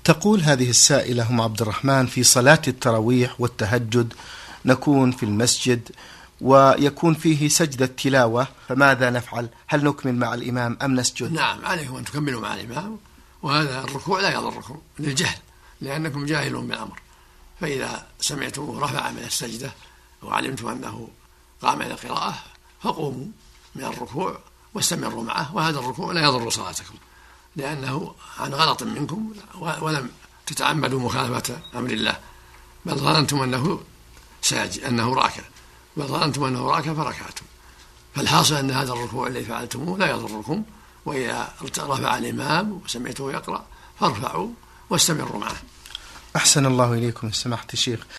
تقول هذه السائلة أم عبد الرحمن: في صلاة التراويح والتهجد نكون في المسجد ويكون فيه سجدة تلاوة، فماذا نفعل؟ هل نكمل مع الإمام أم نسجد؟ نعم، عليكم أن تكملوا مع الإمام، وهذا الركوع لا يضركم للجهل، لأنكم جاهلون بالأمر، فإذا سمعتم رفع من السجدة وعلمتم أنه قام إلى القراءة فقوموا من الركوع واستمروا معه، وهذا الركوع لا يضر صلاتكم، لأنه عن غلط منكم ولم تتعمدوا مخالفة أمر الله، بل ظننتم أنه راكع، بل ظننتم أنه راكع فركعتم. فالحاصل أن هذا الركوع الذي فعلتموه لا يضركم، وإذا رفع الإمام وسمعته يقرأ فارفعوا واستمروا معه. أحسن الله إليكم سماحة الشيخ.